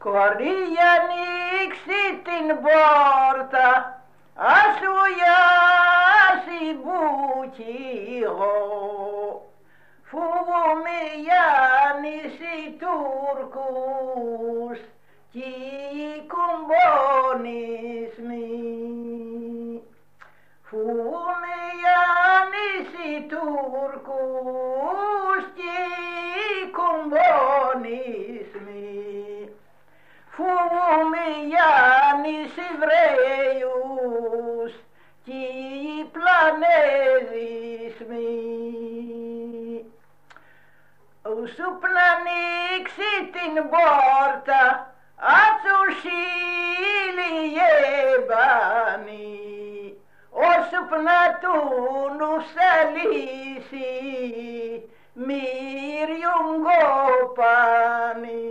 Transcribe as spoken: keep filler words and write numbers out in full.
Κορία ανοίξει την πόρτα, ας ουλιάσει μπουκίγο. Φοβούμαι Γιάννηση Τούρκους κι οι κομπονισμοί. Φοβούμαι Γιάννηση Τούρκους κι οι κομπονισμοί. Φοβούμαι Γιάννης Εβραίους κι οι πλανεδισμοί. Όσο να ανοίξει την πόρτα, άτσο σίλι εμπάνει, όσο να του νουσαλίσει, μύριον κοπάνει.